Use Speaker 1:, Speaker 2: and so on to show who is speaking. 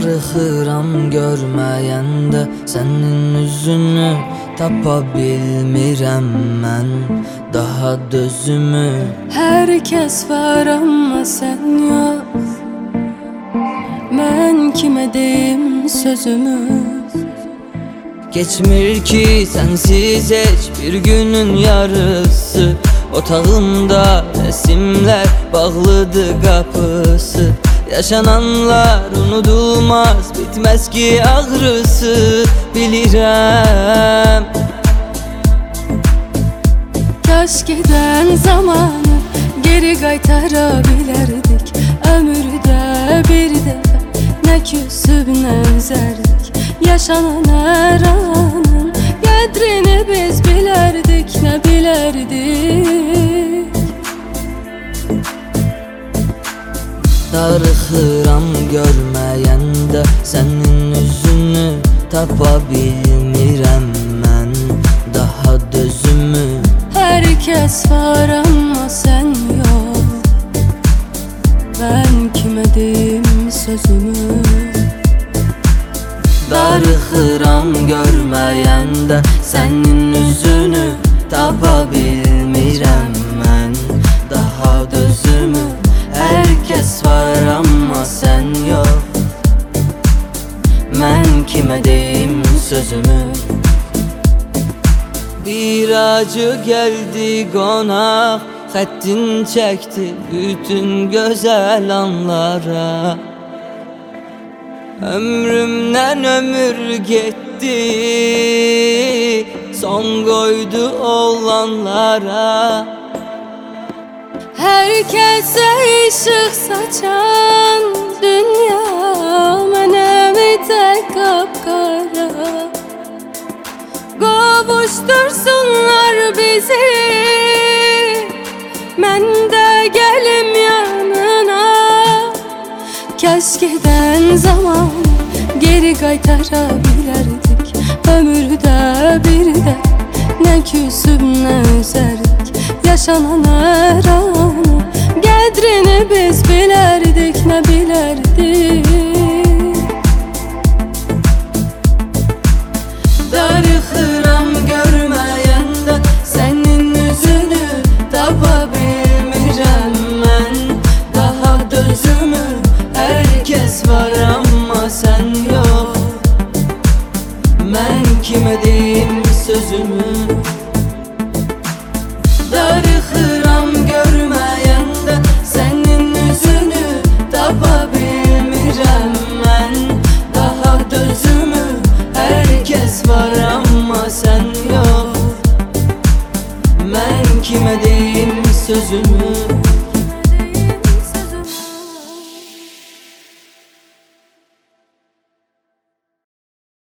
Speaker 1: Darıxıram görməyəndə sənin üzünü, tapa bilmirəm mən daha dözümü.
Speaker 2: Hər kəs var amma sən yox, mən kimə deyim sözümü?
Speaker 1: Geçmir ki sensiz heç bir günün yarısı. Otağımda resimler, bağlıdır kapısı. Yaşananlar unudulmaz, bitmez ki ağrısı. Bilirəm
Speaker 2: Kaş giden zamanı geri qaytara bilərdik. Ömürdə bir dəfə nə küsüb nə üzərdik. Yaşanan hər anın qədrini biz bilərdik, nə bilərdik.
Speaker 1: Darıxıram görməyəndə sənin üzünü, tapa bilmirəm mən daha dözümü.
Speaker 2: Hər kəs var amma sən yox, mən kimə deyim sözümü?
Speaker 1: Darıxıram görməyəndə sənin üzünü, tapa bilmirəm mən daha dözümü. Hər kəs var amma sən yox, mən kimə deyim sözümü? Bir acı geldi qonaq, xəttin çəkdi bütün gözəl anlara. Ömrümdən ömür getdi, son qoydu olanlara.
Speaker 2: Hər kəsə işıq saçan dünya mənəm tək qapqara. Qovuştursunlar bizi, mən də gəlim yanına. Kəş gedən zaman geri qaytara bilərdik. Ömürdə bir də nə küsüb nə üzərdik. Yaşanan hər anı qədrini biz bilərdik, nə bilərdik.
Speaker 1: Darıxıram görməyəndə sənin üzünü, tapa bilmirəm mən daha dözümü. Hər kəs var amma sən yox, mən kimə deyim sözümü? Darıxıram görməyəndə sənin üzünü, tapa bilmirəm mən daha dözümü. Hər kəs var amma sən yox, mən kimə deyim sözümü?